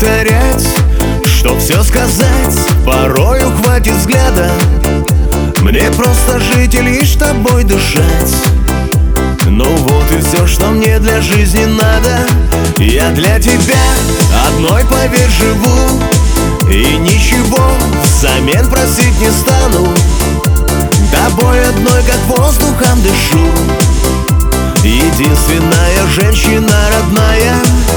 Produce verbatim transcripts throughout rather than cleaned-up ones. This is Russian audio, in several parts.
повторять, чтоб все сказать, порою хватит взгляда. Мне просто жить и лишь тобой дышать. Ну вот и все, что мне для жизни надо. Я для тебя одной, поверь, живу, и ничего взамен просить не стану. Тобой одной, как воздухом дышу. Единственная женщина родная.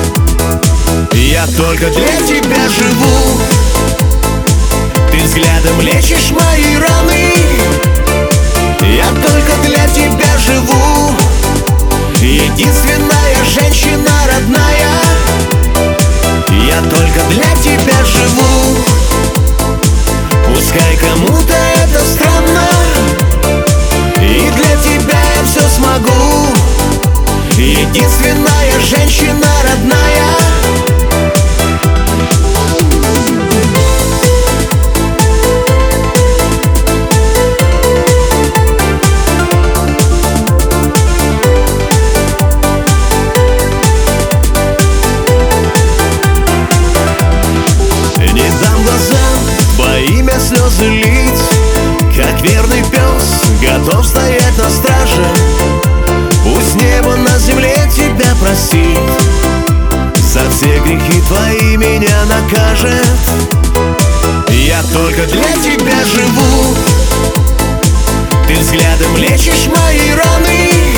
Я только для тебя живу. Ты взглядом лечишь мои раны. Я только для тебя живу. Единственная женщина родная. Я только для тебя живу. Пускай кому-то это странно, и для тебя я все смогу. Единственная женщина родная. Не дам глазам во имя слезы лить, как верный пес готов стоять на страже. Пусть небо на земле тебя простит, за все грехи твои меня накажет. Я только для тебя живу. Ты взглядом лечишь мои раны.